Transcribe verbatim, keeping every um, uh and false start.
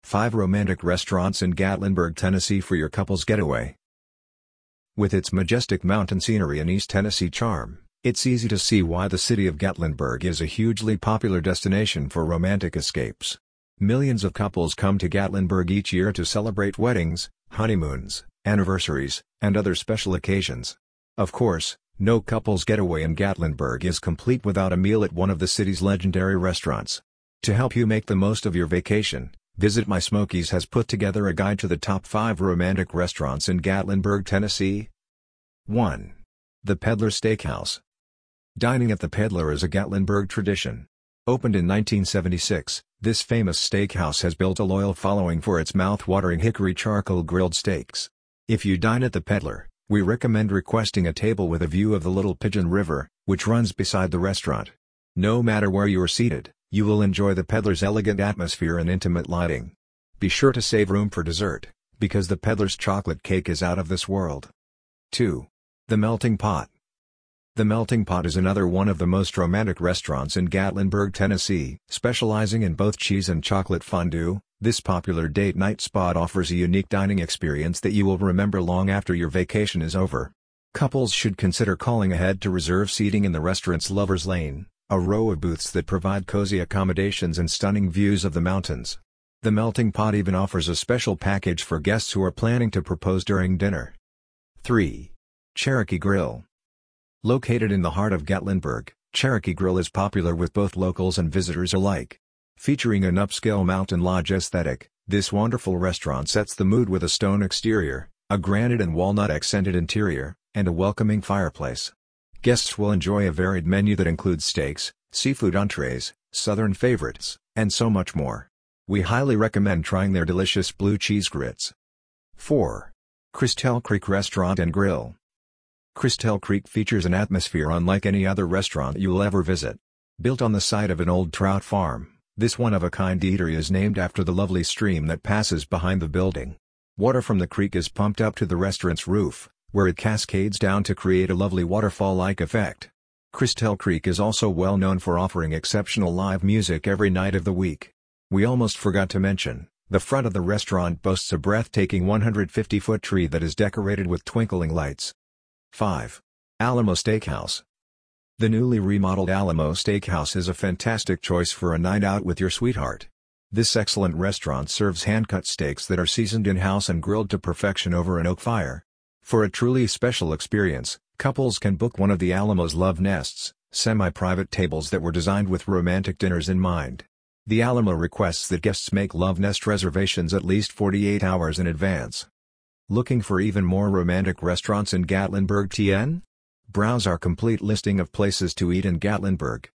five Romantic Restaurants in Gatlinburg, Tennessee for your couple's getaway. With its majestic mountain scenery and East Tennessee charm, it's easy to see why the city of Gatlinburg is a hugely popular destination for romantic escapes. Millions of couples come to Gatlinburg each year to celebrate weddings, honeymoons, anniversaries, and other special occasions. Of course, no couple's getaway in Gatlinburg is complete without a meal at one of the city's legendary restaurants. To help you make the most of your vacation, Visit My Smokies has put together a guide to the top five romantic restaurants in Gatlinburg, Tennessee. one. The Peddler Steakhouse. Dining at the Peddler is a Gatlinburg tradition. Opened in nineteen seventy-six, this famous steakhouse has built a loyal following for its mouth-watering hickory charcoal grilled steaks. If you dine at the Peddler, we recommend requesting a table with a view of the Little Pigeon River, which runs beside the restaurant. No matter where you are seated, you will enjoy the Peddler's elegant atmosphere and intimate lighting. Be sure to save room for dessert, because the Peddler's chocolate cake is out of this world. two. The Melting Pot. The Melting Pot is another one of the most romantic restaurants in Gatlinburg, Tennessee. Specializing in both cheese and chocolate fondue, this popular date night spot offers a unique dining experience that you will remember long after your vacation is over. Couples should consider calling ahead to reserve seating in the restaurant's Lover's Lane, a row of booths that provide cozy accommodations and stunning views of the mountains. The Melting Pot even offers a special package for guests who are planning to propose during dinner. three. Cherokee Grill. Located in the heart of Gatlinburg, Cherokee Grill is popular with both locals and visitors alike. Featuring an upscale mountain lodge aesthetic, this wonderful restaurant sets the mood with a stone exterior, a granite and walnut accented interior, and a welcoming fireplace. Guests will enjoy a varied menu that includes steaks, seafood entrees, southern favorites, and so much more. We highly recommend trying their delicious blue cheese grits. four. Crystal Creek Restaurant and Grill. Crystal Creek features an atmosphere unlike any other restaurant you'll ever visit. Built on the site of an old trout farm, this one-of-a-kind eatery is named after the lovely stream that passes behind the building. Water from the creek is pumped up to the restaurant's roof, where it cascades down to create a lovely waterfall-like effect. Crystal Creek is also well known for offering exceptional live music every night of the week. We almost forgot to mention, the front of the restaurant boasts a breathtaking one hundred fifty foot tree that is decorated with twinkling lights. five. Alamo Steakhouse. The newly remodeled Alamo Steakhouse is a fantastic choice for a night out with your sweetheart. This excellent restaurant serves hand-cut steaks that are seasoned in-house and grilled to perfection over an oak fire. For a truly special experience, couples can book one of the Alamo's Love Nests, semi-private tables that were designed with romantic dinners in mind. The Alamo requests that guests make Love Nest reservations at least forty-eight hours in advance. Looking for even more romantic restaurants in Gatlinburg, T N? Browse our complete listing of places to eat in Gatlinburg.